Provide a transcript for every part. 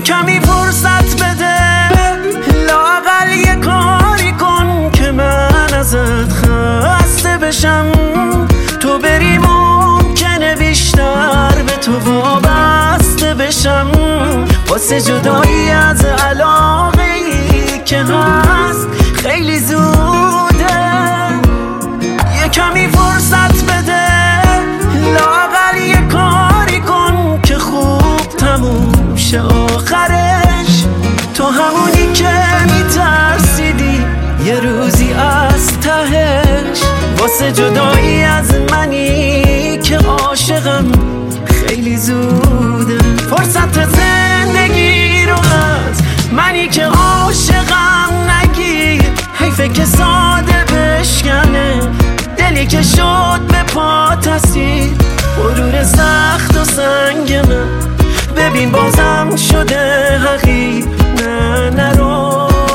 کمی فرصت بده، لااقل یه کاری کن که من ازت خسته بشم. تو بری ممکنه بیشتر به تو وابسته بشم. واسه جدایی از علاقه‌ای که هست خیلی زوده. یه کمی فرصت بده، لااقل یه کاری کن که خوب تموم شه آخرش. تو همونی که میترسیدی یه روزی از تهش. واسه جدایی از منی که عاشقم خیلی زوده. فرصت زندگی رو از منی که عاشقم نگیر. حیفه که ساده بشکنه دلی که شد به پات اسیر. غرور سخت و سنگ من ببین بازم شده حقیر. نه نرو.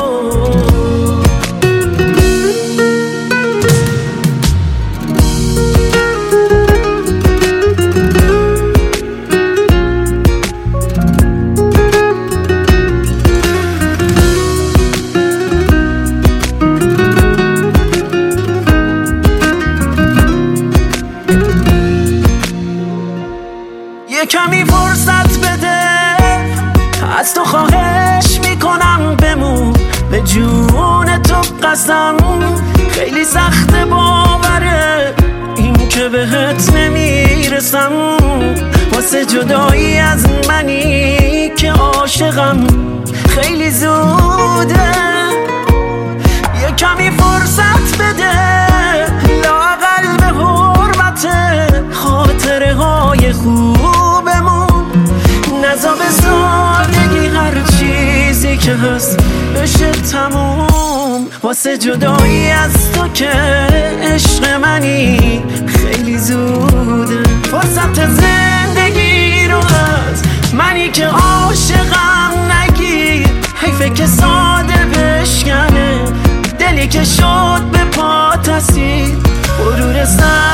یه کمی فرصت بده، از تو خواهش میکنم بمون. به جون تو قسم خیلی سخت باوره این که بهت نمیرسم. واسه جدایی از منی که عاشقم خیلی زوده. یه کمی فرصت بده، لااقل به حرمت خاطره های خوبمون. نزا به سادگی هر چیزی که هست بشه تموم. واسه جدایی از تو که عشق منی خیلی زوده. فرصت زندگی رو از منی که عاشقم نگیر. حیفه که ساده بشکنه دلی که شد به پات اسیر. غرور